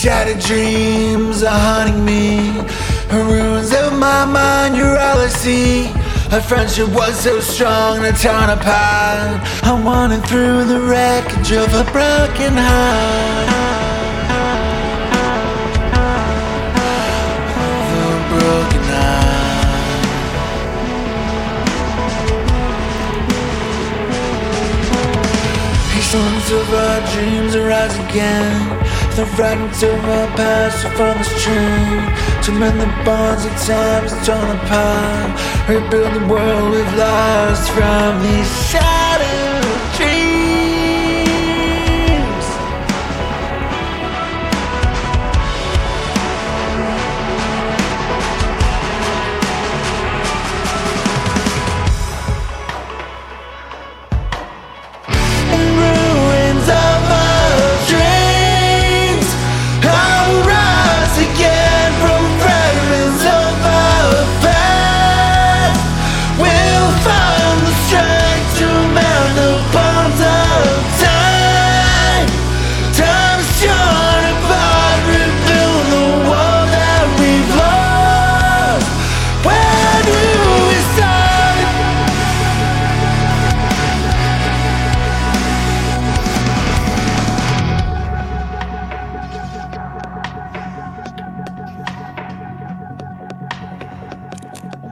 Shattered dreams are haunting me. The ruins of my mind, you're all I see. Our friendship was so strong, now torn apart. I'm wandering through the wreckage of a broken heart. Of a broken heart. Pieces of our dreams arise again. The fragments of our past are from this train. To mend the bonds of times torn apart. Rebuild the world we've lost from these shattered dreams. In ruins of our dreams, I will rise again from fragments of our past. We'll find the strength to mend the bonds of time. Time's torn apart, rebuild the world that we've lost. Where do we start?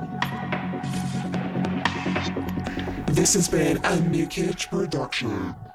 This has been a New Kitsch production.